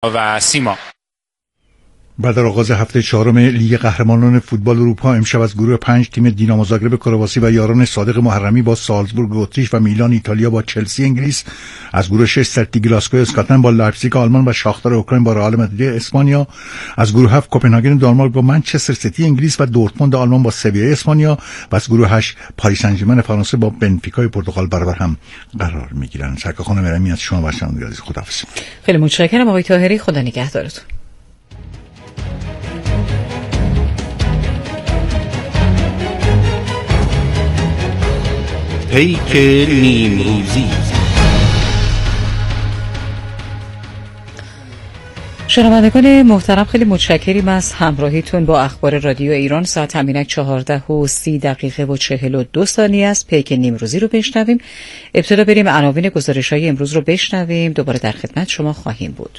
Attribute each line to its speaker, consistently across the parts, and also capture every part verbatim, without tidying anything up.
Speaker 1: و سیما.
Speaker 2: بعد در آغاز هفته چهارم لیگ قهرمانان فوتبال اروپا امشب از گروه پنج تیم دینامو زاگرب کرواسی و یاران صادق محرمی با سالزبورگ اتریش و میلان ایتالیا با چلسی انگلیس، از گروه شش سلتیک گلاسگو اسکاتلند با لایپزیگ آلمان و شاختار اوکراین با رئال مادرید اسپانیا، از گروه هفت کوپنهاگن دانمارک با منچستر سیتی انگلیس و دورتموند آلمان با سویا اسپانیا و از گروه هشت پاریس سن ژرمن فرانسه با بنفیکای پرتغال برابر هم قرار میگیرند. سرکار خانم امیرمی از شما باشند عزیز، خداحافظ.
Speaker 3: خیلی متشکرم آقای طاهری، خدا نگهدارتون.
Speaker 4: پیک نیمروزی.
Speaker 3: شنوندگان محترم، خیلی متشکریم از همراهیتون با اخبار رادیو ایران. ساعت همینک چهارده و سی دقیقه و چهل و دو ثانیه است. پیک نیمروزی رو بشنویم. ابتدا بریم عناوین گزارش‌های امروز رو بشنویم، دوباره در خدمت شما خواهیم بود.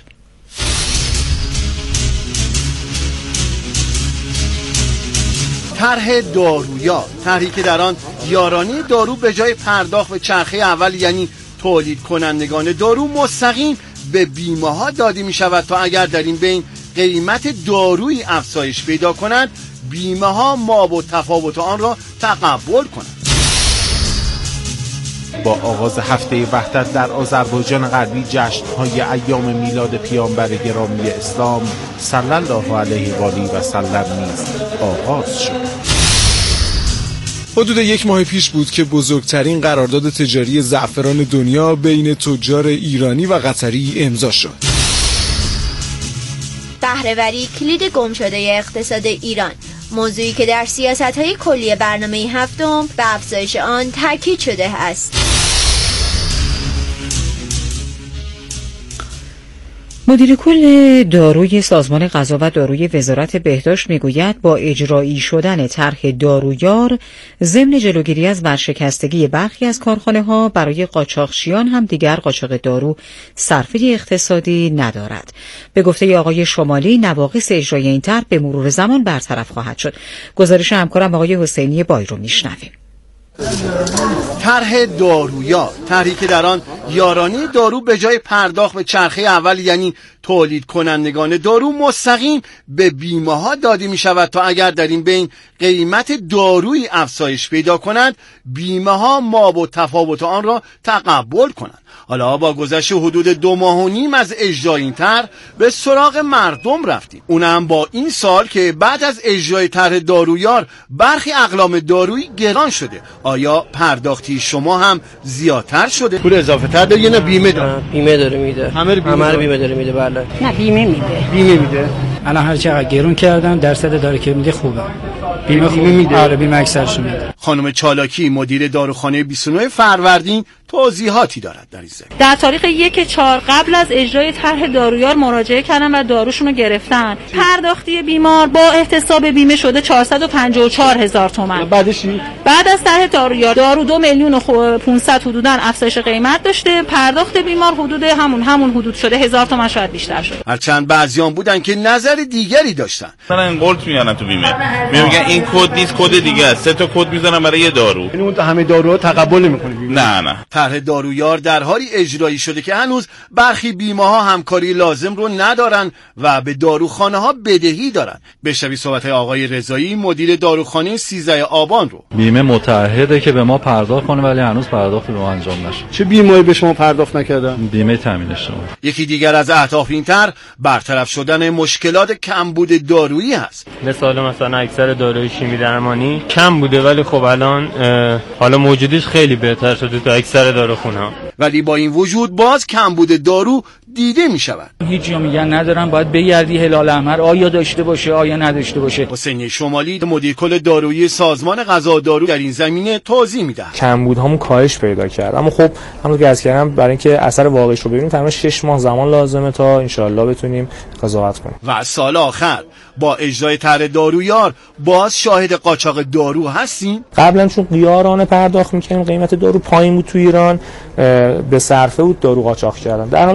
Speaker 5: طرح دارویار، طرحی که در آن یارانی دارو به جای پرداخت به چرخه اول یعنی تولید کنندگان دارو مستقیم به بیمه ها داده می شود تا اگر در این بین قیمت دارویی افزایش پیدا کند، بیمه ها ما و تفاوت آن را تقبل کنند.
Speaker 4: با آغاز هفته وحدت در آذربایجان غربی، جشن‌های ایام میلاد پیامبر گرامی اسلام صلی الله علیه و آله و سلم نیز آغاز شد.
Speaker 6: حدود یک ماه پیش بود که بزرگترین قرارداد تجاری زعفران دنیا بین تجار ایرانی و قطری امضا شد.
Speaker 7: بهره‌وری کلید گمشده اقتصاد ایران، موضوعی که در سیاست‌های کلی برنامه هفتم به افزایش آن تاکید شده است.
Speaker 3: مدیر کل داروی سازمان غذا و داروی وزارت بهداشت میگوید با اجرایی شدن طرح دارویار ضمن جلوگیری از ورشکستگی برخی از کارخانه‌ها، برای قاچاقچیان هم دیگر قاچاق دارو صرفه اقتصادی ندارد. به گفته آقای شمالی، نواقص اجرای این طرح به مرور زمان برطرف خواهد شد. گزارش همکارم آقای حسینی بای رو میشنویم.
Speaker 5: طرح دارویار، طرحی که در آن یارانی دارو به جای پرداخت به چرخه اول یعنی تولید کنندگان دارو مستقیم به بیمه ها داده می شود تا اگر در این بین قیمت دارویی افزایش پیدا کند، بیمه ها ما و تفاوت آن را تقبل کنند. حالا با گذشت حدود دو ماه و نیم از اجرای این طرح به سراغ مردم رفتیم، اونم با این سال که بعد از اجرای طرح دارویار برخی اقلام دارویی گران شده. آیا پرداختی شما هم زیادتر شده؟ پول اضافه تر داره یا نه بیمه داره؟
Speaker 8: بیمه داره میده. همه رو بیمه, بیمه داره میده. بله.
Speaker 9: نه بیمه میده.
Speaker 5: بیمه میده.
Speaker 9: الان هر چقدر گرون کردن درصد داره که میده خوبه. بیمه خوب میده. آره بیمه اکثرش میده.
Speaker 5: خانم چالاکی مدیر داروخانه بیست و نه فروردین توضیحاتی دارد در این زمینه.
Speaker 10: در تاریخ یک چهار قبل از اجرای طرح دارویار مراجعه کردن و داروشون رو گرفتن. پرداختی بیمار با احتساب بیمه شده چهارصد و پنجاه و چهار هزار تومان.
Speaker 5: بعدش
Speaker 10: بعد از طرح دارویار دارو دو میلیون و پانصد حدوداً افزایش قیمت داشته، پرداخت بیمار حدود همون همون حدود شده، هزار تومان شاید بیشتر شده.
Speaker 5: هرچند بعضیان بودن که نظر دیگری داشتن.
Speaker 11: مثلا این قلت میارن تو بیمه، میگن این کد نیست، کد دیگه است، سه تا کد میزنن برای یه دارو.
Speaker 5: یعنی اون همه داروها تقبل نمیکنه.
Speaker 11: نه نه.
Speaker 5: طرح دارویار در حالی اجرایی شده که هنوز برخی بیمه ها همکاری لازم رو ندارن و به داروخانه ها بدهی دارن. بشنوی صحبت آقای رضایی مدیر داروخانه سیزده آبان رو.
Speaker 12: بیمه متعهده که به ما پرداخت کنه ولی هنوز پرداخت به ما انجام نشد.
Speaker 5: چه بیمه‌ای به شما پرداخت نکردن؟
Speaker 12: بیمه تامین اجتماعی.
Speaker 5: یکی دیگر از اهداف این طرح برطرف شدن مشکلات کمبود دارویی هست.
Speaker 8: مثلا مثلا اکثر داروی شیمی درمانی کم بوده ولی خب الان حالا موجودیش خیلی بهتر شده تو اکثر داروخونه‌ها.
Speaker 5: ولی با این وجود باز کمبود دارو دیده می شود.
Speaker 9: هیچ جا میگن ندارن، باید بگردی هلال احمر آیا داشته باشه آیا نداشته باشه.
Speaker 5: حسین شمالی مدیر کل دارویی سازمان غذا و دارو در این زمینه توضیح میده.
Speaker 13: کمبودهامون کاهش پیدا کرد، اما خب همونطور که عرض کردم برای اینکه اثر واقعیش رو ببینیم تقریبا شش ماه زمان لازمه تا ان شاءالله بتونیم قضاوت کنیم.
Speaker 5: و سال آخر با اجرای طرح دارویار باز شاهد قاچاق دارو هستیم.
Speaker 13: قبلا چون قیارانه پرداخت می‌کردیم قیمت دارو پایین بود تو ایران، به صرفه بود دارو قاچاق کردن. در حال حاضر دیگه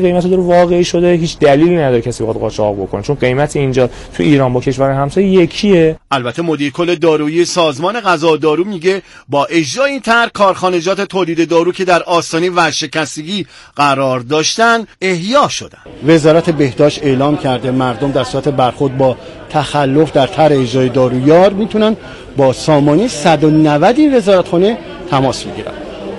Speaker 13: قیمت دارو واقعی شده، هیچ دلیلی نداره کسی بخواد قاچاق بکنه، چون قیمت اینجا تو ایران با کشور همسایه یکیه.
Speaker 5: البته مدیر کل دارویی سازمان غذا و دارو میگه با اجرای این طرح کارخانجات تولید دارو که در آستانه ورشکستگی قرار داشتن احیا شدن. وزارت بهداشت اعلام کرده مردم در صورت برخورد با تخلف در طرح اجرای دارویار میتونن با سامانه صد و نود این وزارتخانه تماس بگیرن.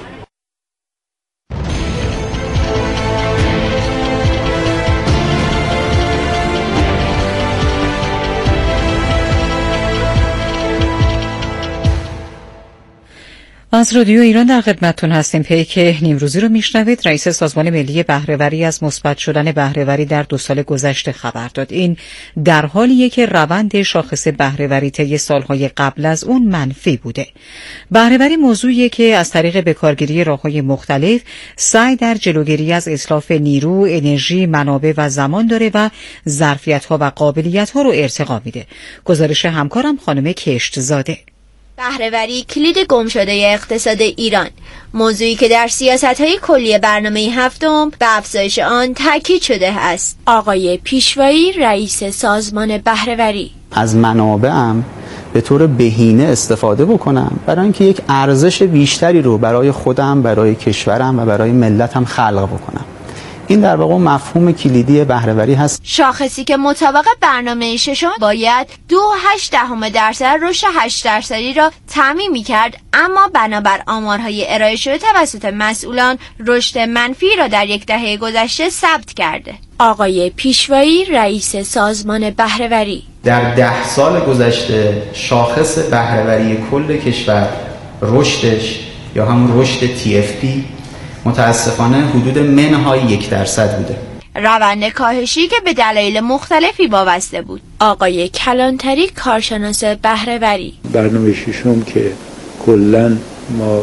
Speaker 3: از رادیو ایران در خدمتتون هستیم. پیک نیمروزی رو میشنوید. رئیس سازمان ملی بهره‌وری از مثبت شدن بهره‌وری در دو سال گذشته خبر داد. این در حالیه که روند شاخص بهره‌وری طی سالهای قبل از اون منفی بوده. بهره‌وری موضوعیه که از طریق بکارگیری راه‌های مختلف سعی در جلوگیری از اتلاف نیرو، انرژی، منابع و زمان داره و ظرفیت‌ها و قابلیت‌ها رو ارتقا میده. گزارش همکارم خانم کشتزاده.
Speaker 7: بهره‌وری کلید گمشده اقتصاد ایران، موضوعی که در سیاست‌های کلی برنامه هفتم به افزایش آن تاکید شده است. آقای پیشوایی، رئیس سازمان بهره‌وری:
Speaker 1: از منابعم به طور بهینه استفاده بکنم برای اینکه یک ارزش بیشتری رو برای خودم، برای کشورم و برای ملتم خلق بکنم. این در واقع مفهوم کلیدی بهره‌وری هست.
Speaker 7: شاخصی که مطابق برنامه ششم باید دو و هشت دهم درصد رشد هشت درصدی را تضمین می‌کرد، اما بنابر آمارهای ارائه شده توسط مسئولان رشد منفی را در یک دهه گذشته ثبت کرده. آقای پیشوایی، رئیس سازمان بهره‌وری:
Speaker 1: در ده سال گذشته شاخص بهره‌وری کل کشور رشدش یا همون رشد تی اف پی متاسفانه حدود منهای یک درصد بوده.
Speaker 7: روند کاهشی که به دلایل مختلفی وابسته بود. آقای کلانتری، کارشناس بهره‌وری:
Speaker 14: برنامه ششم که کلاً ما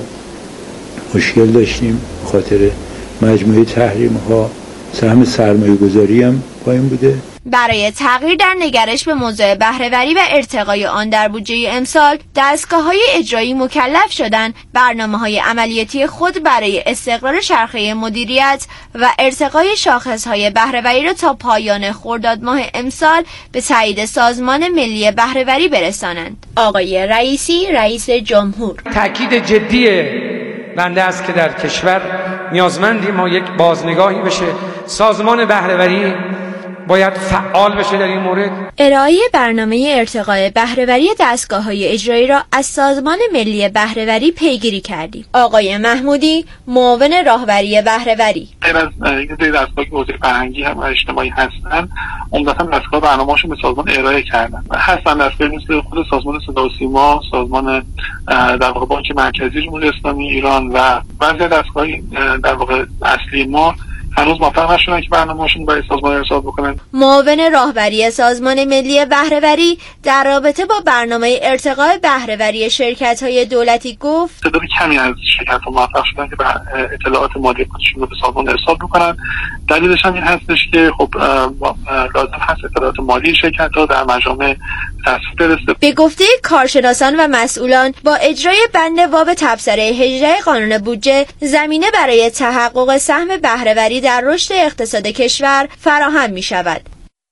Speaker 14: مشکل داشتیم خاطر مجموعه تحریم‌ها، سهم سرمایه‌گذاری هم پایین بوده.
Speaker 7: برای تغییر در نگرش به موضوع بهره‌وری و ارتقای آن در بودجه امسال، دستگاه‌های اجرایی مکلف شدند برنامه‌های عملیاتی خود برای استقرار چرخه مدیریت و ارتقای شاخص‌های بهره‌وری را تا پایان خرداد ماه امسال به تایید سازمان ملی بهره‌وری برسانند. آقای رئیسی، رئیس جمهور:
Speaker 15: تأکید جدی بنده است که در کشور نیازمندی ما یک بازنگاهی بشه. سازمان بهره‌وری باید فعال بشه در این مورد.
Speaker 7: ارائه برنامه ارتقای بهره‌وری دستگاه‌های اجرایی را از سازمان ملی بهره‌وری پیگیری کردیم. آقای محمودی، معاون راهبری بهره‌وری:
Speaker 16: غیر از این دستگاه حوزه فرهنگی هم و اجتماعی هستن، عمدتاً دستگاه برنامه‌هاشون به سازمان ارائه کردن. هستن دستگاهی مثل خود سازمان صدا و سیما، سازمان در واقع بانک مرکزی جمهوری اسلامی ایران و بعضی دستگاه‌های در واقع اصلی ما هنوز موفق نشدن که برنامه‌هاشون برای سازمان ارسال بکنن.
Speaker 7: معاون راهبری سازمان ملی بهره‌وری در رابطه با برنامه ارتقای بهره‌وری شرکت‌های دولتی گفت:
Speaker 16: تعداد کمی از شرکت‌ها موفق شدن که اطلاعات مالی خودشون رو به سازمان ارسال بکنن. دلیلش هم این هستش که خب لازم هست اطلاعات مالی شرکت‌ها در مجامع تصویب برسه.
Speaker 7: به گفته کارشناسان و مسئولان، با اجرای بند واو تبصره هجده قانون بودجه، زمینه برای تحقق سهم بهره‌وری در رشد اقتصاد کشور فراهم می شود.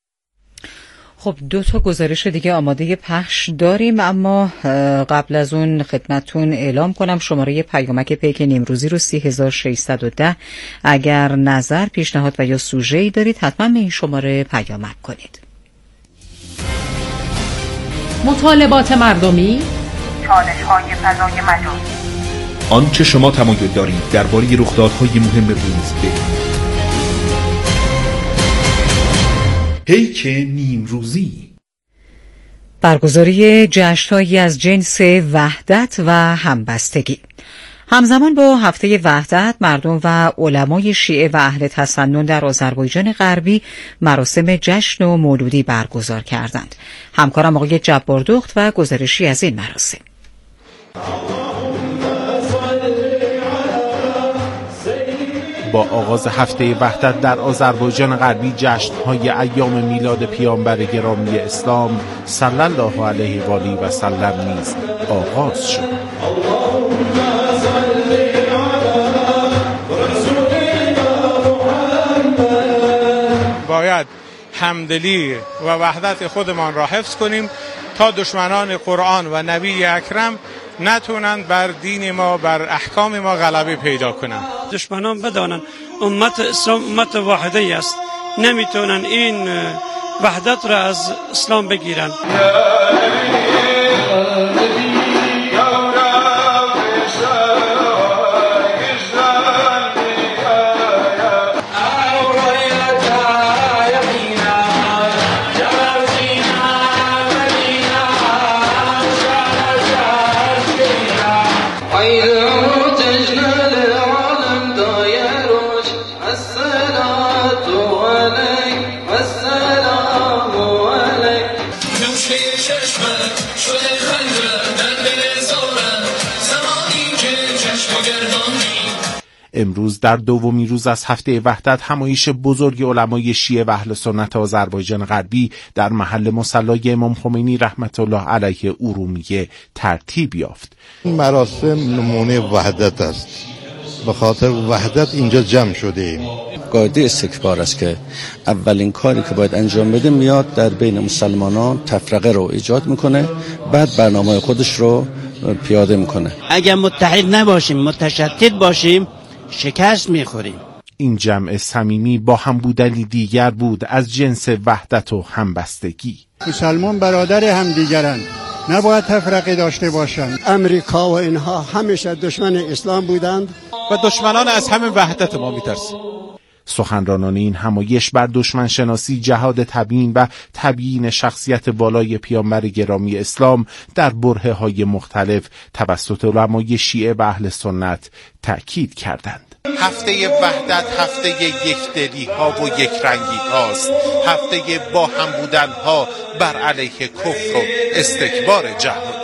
Speaker 3: خب دو تا گزارش دیگه آماده پخش داریم، اما قبل از اون خدمتتون اعلام کنم شماره پیامک پیک نیمروزی رو سی هزار و ششصد و ده. اگر نظر، پیشنهاد و یا سوژه‌ای دارید حتما به این شماره پیامک کنید.
Speaker 17: مطالبات مردمی، چالش‌های فضای مجازی،
Speaker 18: آنچه شما تمایل دارید درباره رخدادهای مهم روز بگویید. پیک نیمروزی:
Speaker 3: برگزاری جشن‌هایی از جنس وحدت و همبستگی. همزمان با هفته وحدت، مردم و علمای شیعه و اهل تسنن در آذربایجان غربی مراسم جشن و مولودی برگزار کردند. همکارم آقای جباردخت و گزارشی از این مراسم.
Speaker 4: با آغاز هفته وحدت در آذربایجان غربی، جشن‌های ایام میلاد پیامبر گرامی اسلام صلی الله علیه و آله و سلم نیز آغاز شد.
Speaker 19: باید همدلی و وحدت خودمان را حفظ کنیم تا دشمنان قرآن و نبی اکرم نتونند بر دین ما، بر احکام ما غلبه پیدا کنند.
Speaker 20: دشمنان بدانند امت اسلام امت واحده است، نمیتونن این وحدت را از اسلام بگیرن.
Speaker 4: امروز در دومین روز از هفته وحدت همایش بزرگ علمای شیعه و اهل سنت آذربایجان غربی در محل مصلی امام خمینی رحمت الله علیه ارومیه ترتیب یافت.
Speaker 21: این مراسم نمونه وحدت است، به خاطر وحدت اینجا جمع شده ایم.
Speaker 22: قاعده استکبار است که اولین کاری که باید انجام بده میاد در بین مسلمانان تفرقه رو ایجاد میکنه، بعد برنامه خودش رو پیاده میکنه.
Speaker 23: اگر متحد نباشیم، متشتت باشیم، شکست میخوریم.
Speaker 4: این جمع صمیمی با هم بودنی دیگر بود از جنس وحدت و همبستگی.
Speaker 24: مسلمان برادر هم دیگرند، نباید تفرقه داشته باشند. امریکا و اینها همیشه دشمن اسلام بودند
Speaker 4: و دشمنان از همین وحدت ما میترسند. سخنرانان این همایش بر دشمن شناسی، جهاد تبیین و تبیین شخصیت والای پیامبر گرامی اسلام در برهه های مختلف توسط علمای شیعه و اهل سنت تأکید کردند. هفته وحدت هفته یکدلی ها و یک رنگی هاست، هفته با هم بودن ها بر علیه کفر و استکبار جهان.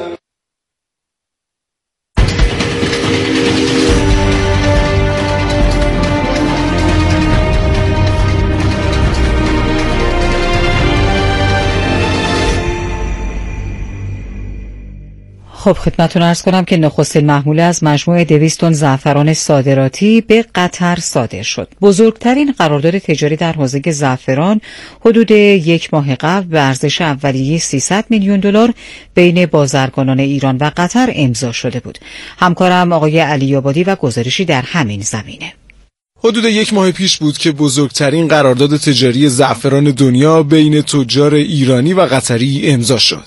Speaker 3: خب خدمتتون عرض کنم که نخستین محموله از مجموعه دویست تن زعفران صادراتی به قطر صادر شد. بزرگترین قرارداد تجاری در حوزه زعفران حدود یک ماه قبل به ارزش اولیه سیصد میلیون دلار بین بازرگانان ایران و قطر امضا شده بود. همکارم آقای علی آبادی و گزارشی در همین زمینه.
Speaker 6: حدود یک ماه پیش بود که بزرگترین قرارداد تجاری زعفران دنیا بین تجار ایرانی و قطری امضا شد.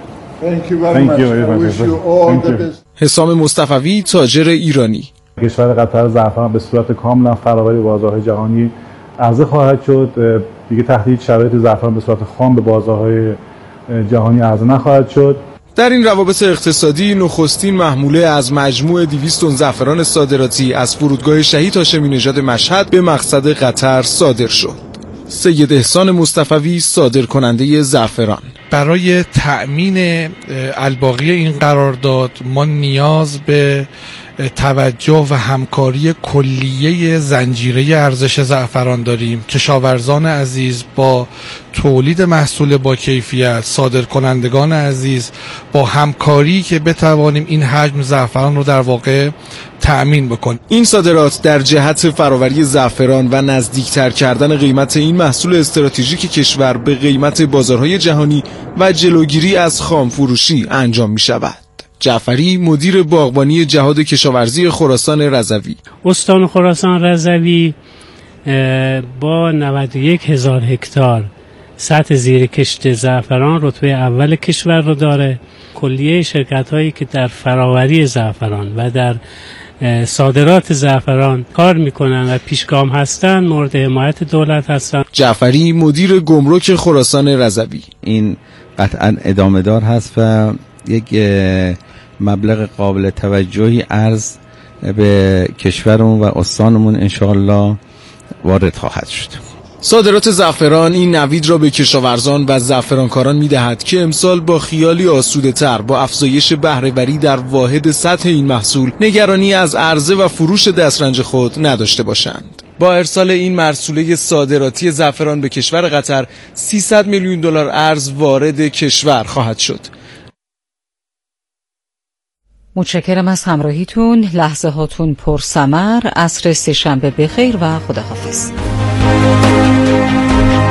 Speaker 6: حسام مصطفوی، تاجر ایرانی:
Speaker 25: کشور قطر زعفران به صورت کاملا فراوری بازارهای جهانی عرضه خواهد شد. دیگه تحت شرایط زعفران به صورت خام به بازارهای جهانی عرضه نخواهد شد.
Speaker 6: در این روابط اقتصادی نخستین محموله از مجموع دویست تن زعفران صادراتی از فرودگاه شهید هاشمی نژاد مشهد به مقصد قطر صادر شد. سید احسان مصطفوی، صادر کننده زعفران:
Speaker 26: برای تأمین الباقی این قرارداد ما نیاز به توجه و همکاری کلیه زنجیره ارزش زعفران داریم. کشاورزان عزیز با تولید محصول با کیفیت، صادرکنندگان عزیز با همکاری که بتوانیم این حجم زعفران رو در واقع تأمین بکنیم.
Speaker 6: این صادرات در جهت فراوری زعفران و نزدیکتر کردن قیمت این محصول استراتژیک کشور به قیمت بازارهای جهانی و جلوگیری از خامفروشی انجام می شود. جعفری، مدیر باغبانی جهاد کشاورزی خراسان رضوی:
Speaker 27: استان خراسان رضوی با نود و یک هزار هکتار سطح زیر کشت زعفران رتبه اول کشور رو داره. کلیه شرکت هایی که در فراوری زعفران و در صادرات زعفران کار میکنن و پیشگام هستن مورد حمایت دولت هستن.
Speaker 6: جعفری، مدیر گمرک خراسان رضوی:
Speaker 28: این قطعا ادامه دار هست و یک مبلغ قابل توجهی ارز به کشورمون و استانمون انشاءالله وارد خواهد شد.
Speaker 6: صادرات زعفران این نوید را به کشاورزان و زعفرانکاران می‌دهد که امسال با خیالی آسوده‌تر با افزایش بهره‌وری در واحد سطح این محصول نگرانی از عرضه و فروش دسترنج خود نداشته باشند. با ارسال این مرسوله صادراتی زعفران به کشور قطر سیصد میلیون دلار ارز وارد کشور خواهد شد.
Speaker 3: متشکرم از همراهیتون. لحظه هاتون پر ثمر. عصر سه‌شنبه بخیر و خداحافظ.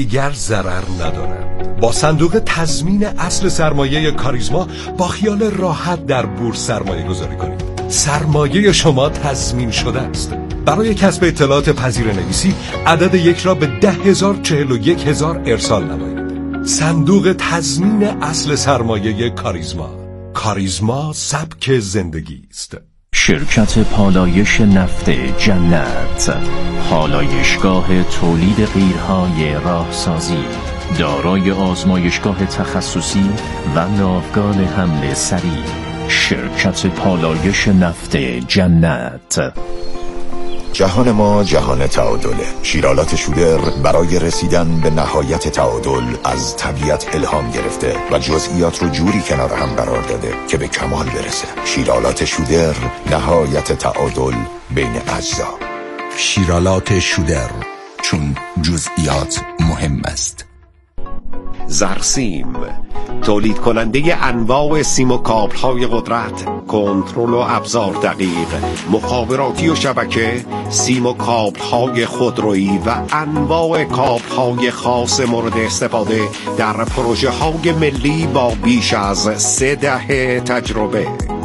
Speaker 2: دیگر ضرر ندارند. با صندوق تضمین اصل سرمایه کاریزما با خیال راحت در بورس سرمایه گذاری کنید. سرمایه شما تضمین شده است. برای کسب اطلاعات پذیره‌نویسی عدد یک را به ده هزار چهل و یک هزار ارسال نمایید. صندوق تضمین اصل سرمایه کاریزما. کاریزما سبک زندگی است.
Speaker 5: شرکت پالایش نفت جنت، پالایشگاه تولید قیرهای راهسازی، دارای آزمایشگاه تخصصی و ناوگان حمل سریع. شرکت پالایش نفت جنت.
Speaker 8: جهان ما جهان تعادله. شیرالات شودر برای رسیدن به نهایت تعادل از طبیعت الهام گرفته و جزئیات رو جوری کنار هم قرار داده که به کمال برسه. شیرالات شودر، نهایت تعادل بین اجزا.
Speaker 9: شیرالات شودر، چون جزئیات مهم است.
Speaker 10: زرسیم، تولید کننده انواع سیم و کابل های قدرت، کنترل و ابزار دقیق، مخابراتی و شبکه، سیم و کابل های خودرویی و انواع کابل های خاص مورد استفاده در پروژه های ملی با بیش از سه دهه تجربه.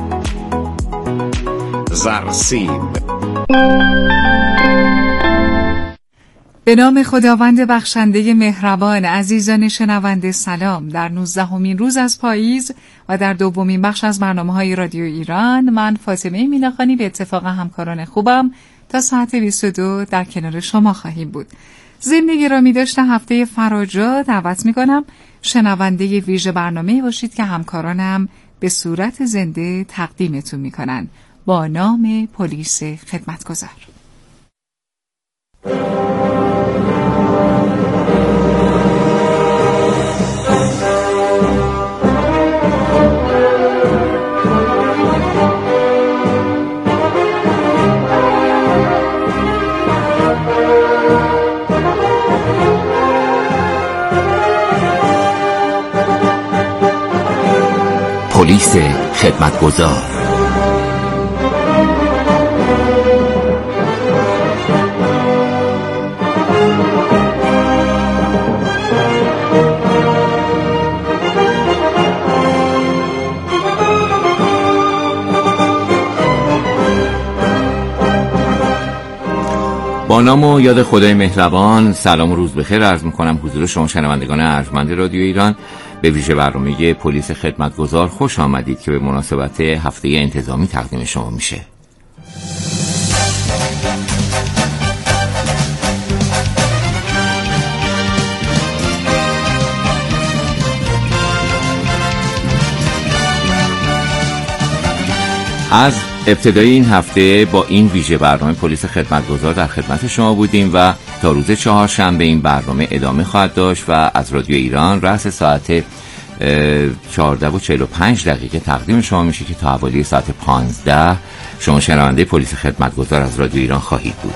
Speaker 10: زرسیم.
Speaker 11: به نام خداوند بخشنده مهربان. عزیزان شنونده سلام. در نوزدهمین روز از پاییز و در دومین بخش از برنامه‌های رادیو ایران، من فاطمه میلخانی به اتفاق همکاران خوبم تا ساعت بیست و دو در کنار شما خواهیم بود. ضمن گرامی داشته هفته فراجا دعوت میکنم شنونده ویژه برنامه باشید که همکارانم به صورت زنده تقدیمتون میکنن با نام پلیس خدمتگزار.
Speaker 5: پلیس خدمتگزار.
Speaker 12: با نام و یاد خدای مهربان، سلام و روز بخیر عرض میکنم حضور شما شنوندگان ارجمند رادیو ایران به ویژه برنامه پلیس خدمتگزار. خوش آمدید که به مناسبت هفته انتظامی تقدیم شما میشه. از ابتدای این هفته با این ویژه برنامه پلیس خدمتگزار در خدمت شما بودیم و تا روز چهارشنبه این برنامه ادامه خواهد داشت و از رادیو ایران رأس ساعت چهارده و چهل و پنج دقیقه تقدیم شما میشه که تا حوالی ساعت پانزده شما شنونده پلیس خدمتگزار از رادیو ایران خواهید بود.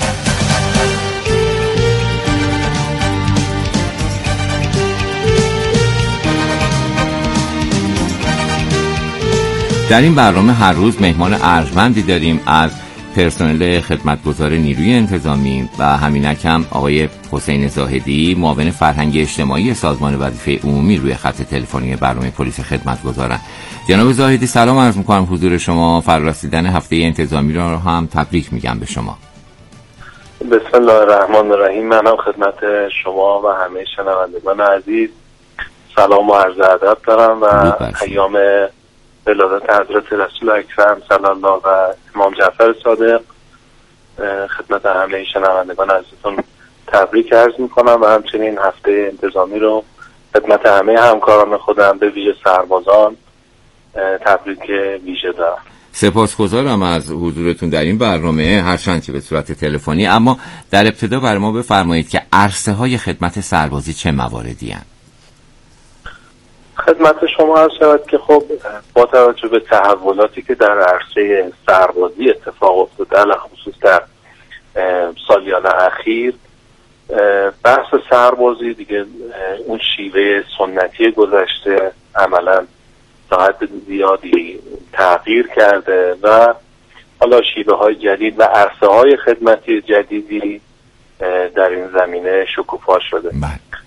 Speaker 12: در این برنامه هر روز مهمان ارجمندی داریم از پرسنل خدمتگزار نیروی انتظامی و همینک هم آقای حسین زاهدی، معاون فرهنگ اجتماعی سازمان وظیفه عمومی روی خط تلفنی برنامه پلیس خدمتگزارن. جناب زاهدی سلام عرض می‌کنم حضور شما. فرارسیدن هفته انتظامی را هم تبریک میگم به شما.
Speaker 13: بسم الله الرحمن الرحیم. منم خدمت شما و همه شنوندگان عزیز سلام و عرض ادب دارم و ایام ولادت حضرت رسول اکرم صلی الله و امام جعفر صادق خدمت همه شنوندگان عزیزتون تبریک عرض میکنم و همچنین هفته انتظامی رو خدمت همه همکاران خودم به ویژه سربازان تبریک ویژه دارم.
Speaker 12: سپاسگزارم از حضورتون در این برنامه، هرچند که به صورت تلفنی. اما در ابتدا بر ما بفرمایید که عرصه های خدمت سربازی چه مواردی هستند؟
Speaker 13: خدمت شما عرض شود که خب با توجه به تحولاتی که در عرصه سربازی اتفاق افتاده علاوه خصوص در سالیان اخیر، بحث سربازی دیگه اون شیوه سنتی گذشته عملا تا حد زیادی تغییر کرده و حالا شیوه های جدید و عرصه های خدمتی جدیدی در این زمینه شکوفا شده.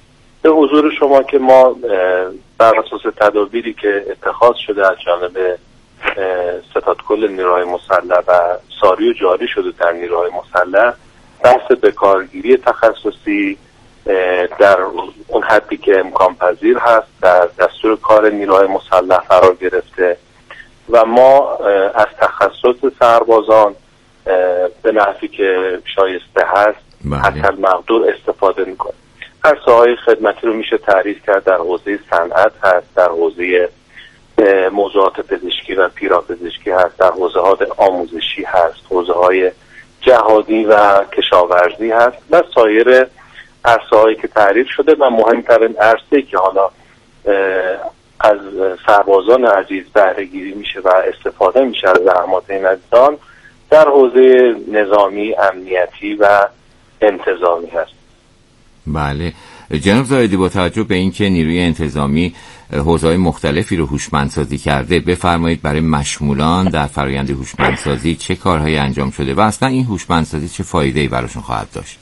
Speaker 13: به حضور شما که ما بر اساس تدابیری که اتخاذ شده از جانب ستادکل نیروهای مسلح و ساری و جاری شده در نیروهای مسلح، بحث بکارگیری تخصصی در اون حدی که امکان پذیر هست در دستور کار نیروهای مسلح قرار گرفته و ما از تخصص سربازان به نحوی که شایسته هست حتی المقدور استفاده میکنه. هر ساحه خدمتی رو میشه تعریف کرد، در حوزه صنعت هست، در حوزه موضوعات پزشکی و پیراپزشکی هست، در حوزه های آموزشی هست، حوزه های جهادی و کشاورزی هست و سایر عرصه هایی که تعریف شده و مهمترین عرصه‌ای که حالا از سربازان عزیز بهره گیری میشه و استفاده میشه از زحمات این عزیزان در حوزه نظامی، امنیتی و انتظامی هست.
Speaker 12: بله جناب زاهدی، با توجه به اینکه نیروی انتظامی حوزه‌های مختلفی رو هوشمندسازی کرده، بفرمایید برای مشمولان در فرآیند هوشمندسازی چه کارهایی انجام شده و اصلا این هوشمندسازی چه فایده‌ای براشون خواهد داشت؟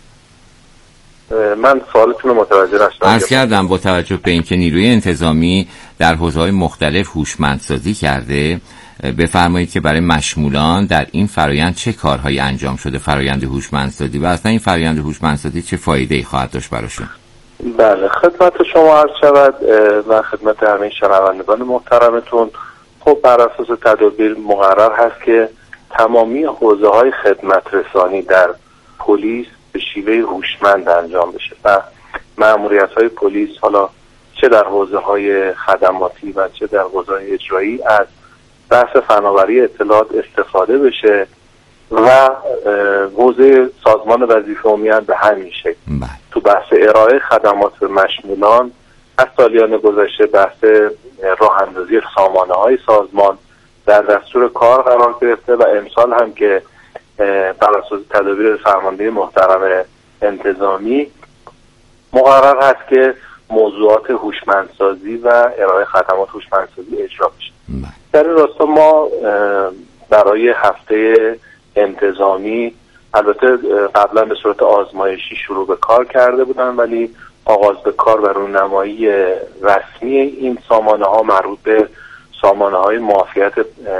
Speaker 13: من سوالتون رو متوجه نشدم.
Speaker 12: عرض کردم با توجه به اینکه نیروی انتظامی در حوزه‌های مختلف هوشمندسازی کرده، بفرمایید که برای مشمولان در این فرآیند چه کارهایی انجام شده، فرآیند هوشمندسازی، و اصلا این فرآیند هوشمندسازی چه فایده‌ای خواهد داشت براشون؟
Speaker 13: بله خدمت شما عرض شود و خدمت همه شنوندگان محترمتون. خب بر اساس تدابیر مقرر هست که تمامی حوزه‌های خدمت رسانی در پلیس به شیوه هوشمند انجام بشه و مأموریت‌های پلیس حالا چه در حوزه‌های خدماتی و چه در حوزه‌های اجرایی از بحث فناوری اطلاعات استفاده بشه و حوزه سازمان وظیفه عمومی به همین شکل. تو بحث ارائه خدمات به مشمولان از سالیان گذشته بحث راه اندازی سامانه های سازمان در دستور کار قرار گرفته و امسال هم که بر اساس تدابیر فرمانده محترم انتظامی مقرر هست که موضوعات هوشمندسازی و ارائه خدمات هوشمندسازی اجرا بشه. در این راستا ما برای هفته انتظامی البته قبلا به صورت آزمایشی شروع به کار کرده بودن، ولی آغاز به کار و رونمایی رسمی این سامانه ها مربوط به سامانه های معافیت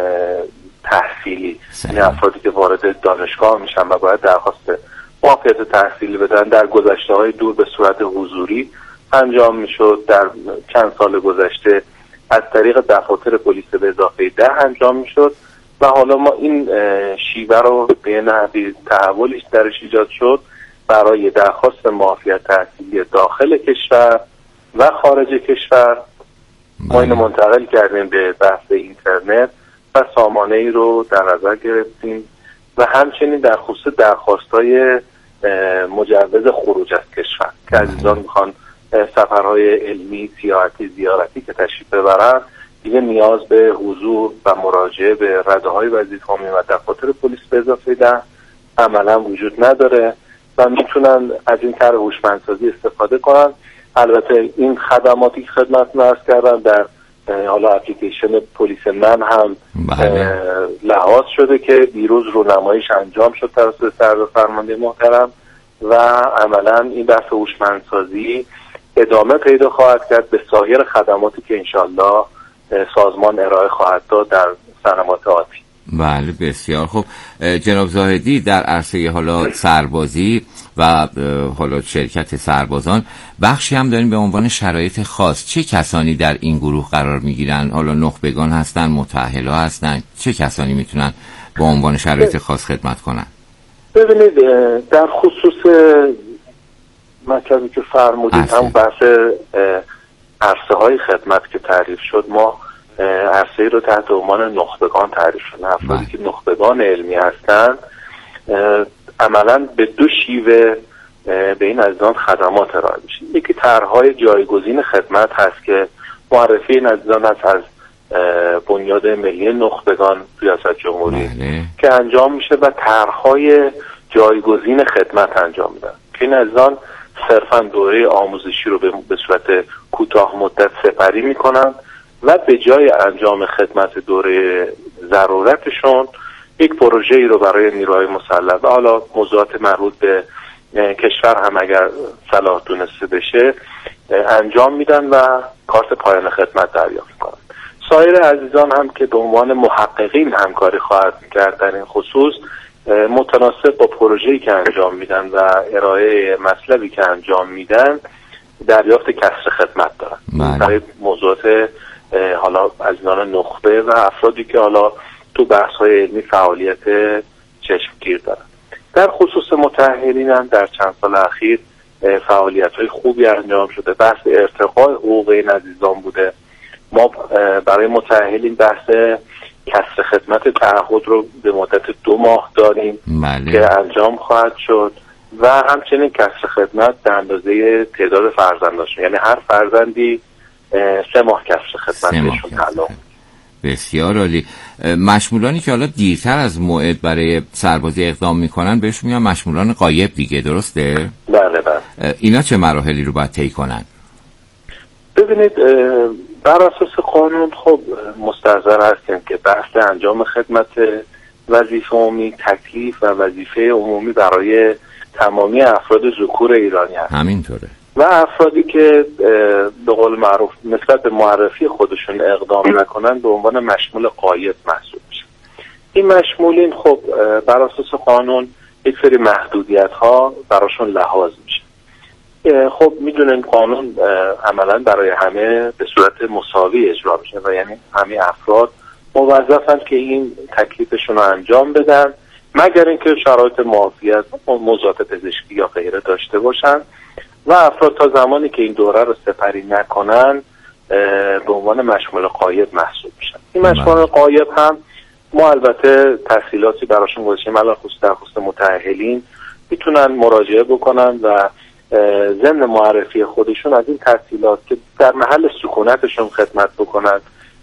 Speaker 13: تحصیلی، این افرادی که وارد دانشگاه میشن و باید درخواست معافیت تحصیلی بدن، در گذشته های دور به صورت حضوری انجام میشد، در چند سال گذشته از طریق دفاتر پلیس به اضافه ده انجام میشد و حالا ما این شیوه رو به نحوی تحولیش درش ایجاد شد برای درخواست معافیت تحصیلی داخل کشور و خارج کشور. ما اینو منتقل کردیم به بحث اینترنت و سامانه ای رو در نظر گرفتیم و همچنین در خصوص درخواست‌های مجوز خروج از کشور که عزیزان میخوان سفرهای علمی، سیاحتی، زیارتی که تشریف ببرن دیگه نیاز به حضور و مراجعه به رده‌های وظیفه عمومی و دفاتر پلیس به اضافه ده عملا وجود نداره و میتونن از این طرح هوشمندسازی استفاده کنن. البته این خدماتی که خدمتتون عرض کردم در حالا اپلیکیشن پلیس من هم لحاظ شده که دیروز رونماییش انجام شد توسط سردار فرمانده محترم و عملا این بحث هوشمندسازی ادامه پیدا خواهد کرد به سایر خدماتی که انشالله سازمان ارائه خواهد داد در سنوات آتی.
Speaker 12: بله بسیار خوب. جناب زاهدی، در عرصه حالا سربازی و حالا شرکت سربازان بخشی هم داریم به عنوان شرایط خاص. چه کسانی در این گروه قرار میگیرن؟ حالا نخبگان هستن، متأهلا هستن، چه کسانی میتونن به عنوان شرایط خاص خدمت کنن؟
Speaker 13: ببینید در خصوص مطلبی که فرمودید هم بحث عرصه های خدمت که تعریف شد، ما عرصه‌ای رو تحت عنوان نخبگان تعریف شد. افرادی که نخبگان علمی هستند عملاً به دو شیوه به این عزیزان خدمات ارائه میشه. یکی طرح‌های جایگزین خدمت هست که معرفی این عزیزان هست از بنیاد ملی نخبگان ریاست جمهوری که انجام میشه و طرح‌های جایگزین خدمت انجام میدن که این عزیزان صرفاً دوره آموزشی رو به صورت کوتاه مدت سپری میکنن و به جای انجام خدمت دوره ضرورتشون یک پروژه‌ای رو برای نیروهای مسلح و حالا موضوعات مربوط به کشور هم اگر صلاح دونسته بشه انجام میدن و کارت پایان خدمت دریافت میکنن. سایر عزیزان هم که به عنوان محققین همکاری خواهد کرد در این خصوص، متناسب با پروژه‌ای که انجام میدن و ارائه مطلبی که انجام میدن دریافت کسر خدمت دارن. برای موضوعات حالا عزیزان نخبه و افرادی که حالا تو بحث‌های علمی فعالیت چشمگیر دارن. در خصوص متأهلین هم در چند سال اخیر فعالیت‌های خوبی انجام شده. بحث ارتقاء حقوق این عزیزان بوده. ما برای متأهلین بحث کسر خدمت تعهد رو به مدت دو ماه داریم مالی. که انجام خواهد شد و همچنین کسر خدمت به اندازه تعداد فرزنداشون، یعنی هر فرزندی سه ماه کسر خدمتشون تعلق.
Speaker 12: بسیار عالی. مشمولانی که حالا دیرتر از موعد برای سربازی اقدام میکنن بهشون میگن مشمولان غایب دیگه، درسته؟
Speaker 13: بله بله.
Speaker 12: اینا چه مراحلی رو باید طی کنن؟
Speaker 13: ببینید بر اساس قانون خب مستحضر هستیم که بحث انجام خدمت وظیفه عمومی تکلیف و وظیفه عمومی برای تمامی افراد ذکور ایرانی هست.
Speaker 12: همینطوره.
Speaker 13: و افرادی که به قول معروف نسبت به معرفی خودشون اقدام نکنن به عنوان مشمول غایب محسوب میشن. این مشمولین خب بر اساس قانون یک سری محدودیت ها براشون لحاظ میشه. خب میدونن قانون عملا برای همه به صورت مساوی اجرا میشه و یعنی همه افراد موظفن که این تکلیفشون رو انجام بدن مگر اینکه شرایط معافیت موضوعات پزشکی یا غیره داشته باشن و افراد تا زمانی که این دوره رو سپری نکنن به عنوان مشمول غایب محسوب میشن. این مشمول غایب هم ما البته تسهیلاتی براشون گذاشتیم، الان خصوص در خصوص متأهلین میتونن مراجعه بکنن و ضمن معرفی خودشون از این تسهیلات که در محل سکونتشون خدمت بکنن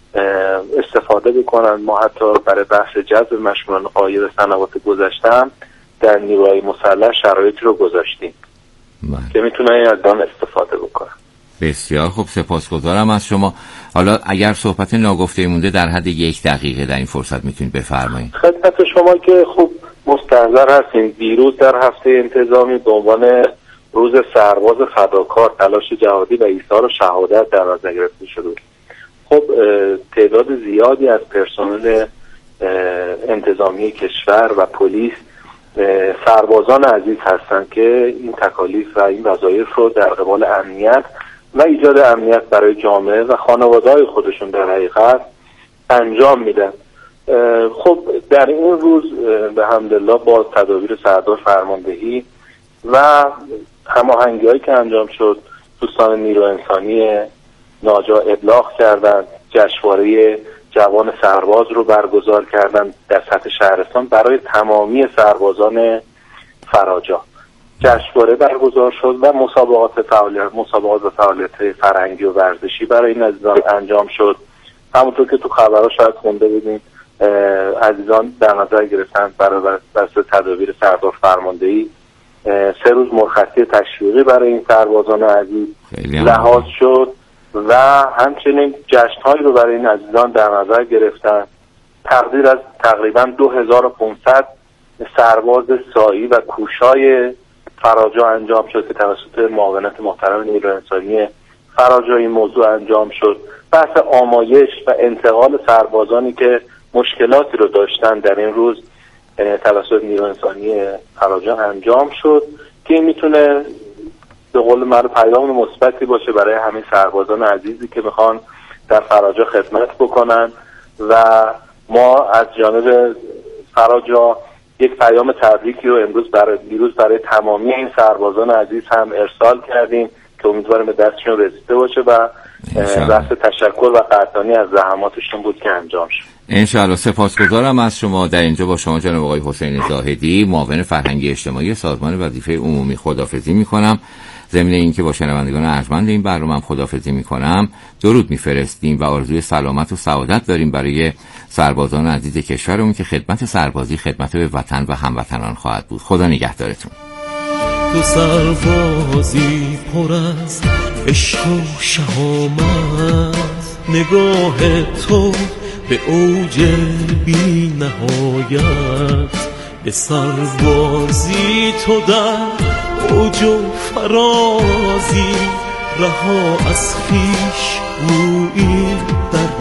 Speaker 13: استفاده بکنن. ما حتی برای بحث جذب مشمولان غایب سنوات گذشته هم در نیروهای مسلح شرایطی رو گذاشتیم که میتونن از آن استفاده بکنن.
Speaker 12: بسیار خوب، سپاسگزارم از شما. حالا اگر صحبت ناگفته مونده در حد یک دقیقه در این فرصت میتونید بفرمایید.
Speaker 13: خدمت شما که خوب مستحضر هستین دیروز در هفته انتظامی به عنوان روز سرباز فداکار تلاش جهادی و ایثار و شهادت در نظر گرفته شده. خب تعداد زیادی از پرسنل انتظامی کشور و پلیس سربازان عزیز هستند که این تکالیف و این وظایف رو در قبال امنیت و ایجاد امنیت برای جامعه و خانواده‌های خودشون در حقیقت انجام میدن. خب در این روز به حمدالله با تدابیر سردار فرماندهی و هماهنگی‌هایی که انجام شد دوستان نیرو انسانی ناجا ابلاغ کردند، جشنواره جوان سرباز رو برگزار کردن در سطح شهرستان برای تمامی سربازان فراجا. جشنواره برگزار شد و مسابقات فعالیت مسابقات و فعالیت فرهنگی و ورزشی برای این عزیزان انجام شد. همونطور که تو خبرها شاید خونده بودیم عزیزان در نظر گرفتن برای بحث تدابیر سردار فرماندهی سه روز مرخصی تشویقی برای این سربازان عزیز لحاظ شد و همچنین جشن‌هایی رو برای این عزیزان در نظر گرفتن. تقدیر از تقریبا دو هزار و پانصد سرباز سایی و کوشای فراجا انجام شد که توسط معاونت محترم نیروی انسانی فراجا این موضوع انجام شد. بحث آمایش و انتقال سربازانی که مشکلاتی رو داشتن در این روز توسط نیروی انسانی فراجا انجام شد که این میتونه به قول من پیام مثبتی باشه برای همه سربازان عزیزی که میخوان در فراجا خدمت بکنن و ما از جانب فراجا یک پیام تبریکی رو امروز برای دیروز برای تمامی این سربازان عزیز هم ارسال کردیم که امیدوارم به دستشون رسیده باشه و بحث تشکر و قدردانی از زحماتشون بود که انجام شد.
Speaker 12: انشاءالله. سپاسگزارم از شما. در اینجا با شما جناب آقای حسین زاهدی معاون فرهنگی اجتماعی سازمان وظیفه عمومی خداحافظی میکنم. ضمن اینکه با شنوندگان ارجمند این برنامه هم خداحافظی میکنم، درود میفرستیم و آرزوی سلامت و سعادت داریم برای سربازان عزیز کشورمون که خدمت سربازی خدمت به وطن و هموطنان خواهد بود. خدا نگهدارتون.
Speaker 1: تو سربازی پر از عشق و شهامت، نگاه تو به اوج بی نهایت، به سربازی تو در اوج و فرازی رها از خویش گویی در